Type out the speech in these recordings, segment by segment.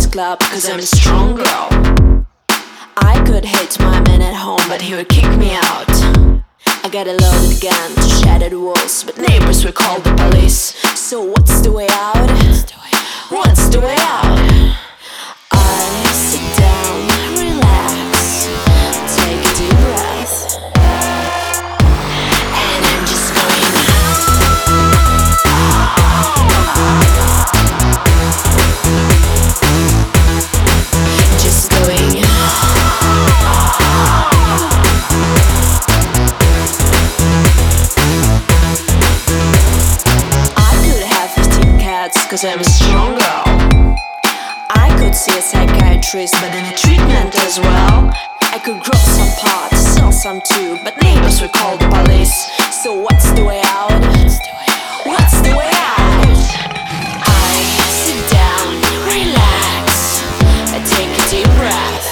club, cause I'm a strong girl. I could hit my man at home, but he would kick me out. I got a loaded gun to shatter the walls, but neighbors will call the police. So what's the way out? What's the way out? I sit down, relax, take a deep breath, and I'm just going. Just going. I could have 15 cats, cause I'm a strong girl. I could see a psychiatrist, but in a treatment as well. I could grow some pot, sell some too, but neighbors will call the police. So what's the way out? What's the way out? I sit down, relax, I take a deep breath,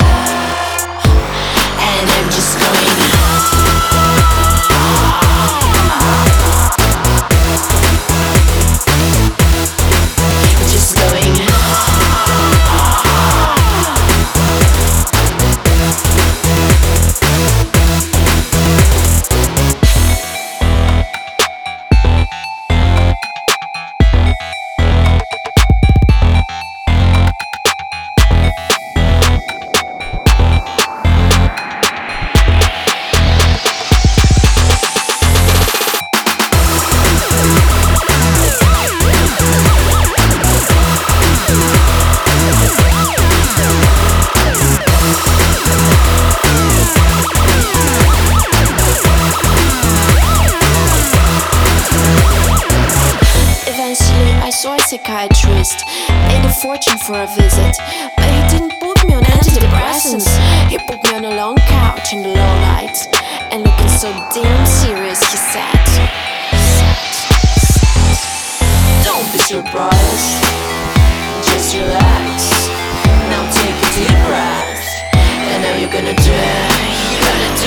and I'm just going. Just going. I saw a psychiatrist, paid a fortune for a visit, but he didn't put me on antidepressants. He put me on a long couch in the low light, and looking so damn serious, he said, "Don't be surprised, just relax. Now take a deep breath, and now you're gonna do it. You're gonna do